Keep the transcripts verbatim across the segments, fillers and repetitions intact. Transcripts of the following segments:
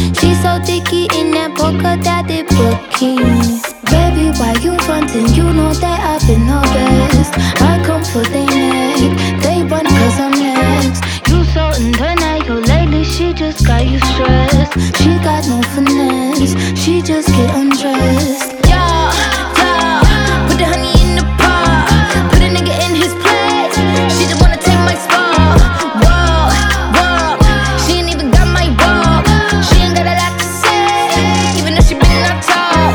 She's so dicky in that polka dotted bikini. Baby, why you frontin'? You know that I've been the best. I come for their neck, they run cause I'm next. You so undeniable lately, she just got you stressed. She got no finesse, she just get undressed. Yeah, yeah, put the honey in the pot, put a nigga in his place. She just wanna take my spot. Whoa, whoa, she ain't even got my walk. She ain't got a lot to say, even though she been on top.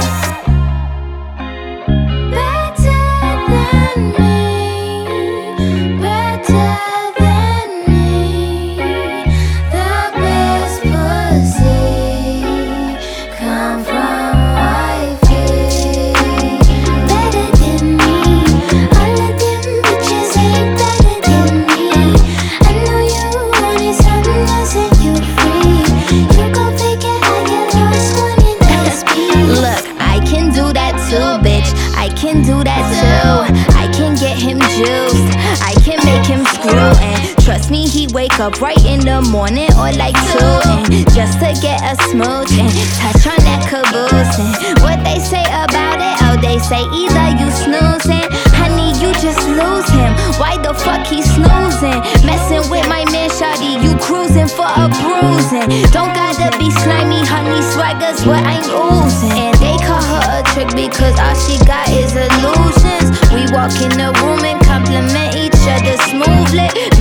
Better than me, better than me. The best pussy come from wifey. Better than me, all of them bitches ain't better than me. I know you wanted something, I set you free. You gon' figure how you lost one in S P. Look, I can do that too, bitch. I can do that too. I can get him juiced, I can make him screw. And trust me, he wake up right in the morning or like two, and just to get a smooch and touch on that caboose. And what they say about it? Oh, they say either you snoozing, honey, you just lose him. Why the fuck he snoozing? Messing with my man, shawty, you cruising for a bruising. Don't gotta be slimy, honey, swagger's what I'm oozing. And they call her a trick because all she got is illusions. We walk in the room and compliment each other smoothly.